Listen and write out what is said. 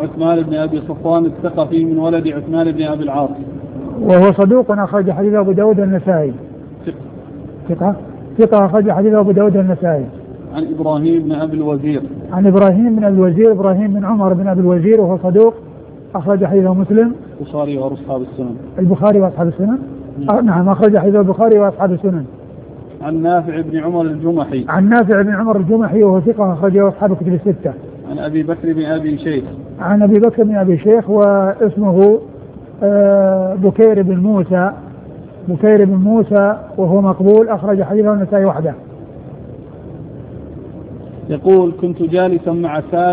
عثمان بن أبي صفوان الثقفي من ولد عثمان بن أبي العاص، وهو صدوق أخرج حديث أبو داود النسائي. ثقة أخرج حديث أبو داود النسائي. عن إبراهيم بن أبي الوزير. عن إبراهيم بن أبي الوزير، إبراهيم بن عمر بن أبي الوزير، وهو صدوق أخرج حديثه مسلم. البخاري وأصحاب السنن. البخاري وأصحاب السنن. نعم أخرج حديث البخاري وأصحاب السنن. عن نافع بن عمر الجمحي. عن نافع بن عمر الجمحي وهو ثقة أخرجه أصحاب الكتب الستة. عن أبي بكر بن أبي شيخ. عن أبي بكر بن أبي شيخ واسمه بكير بن موسى وهو مقبول، أخرج حديثه النسائي وحده. يقول: كنت جالسا مع سالم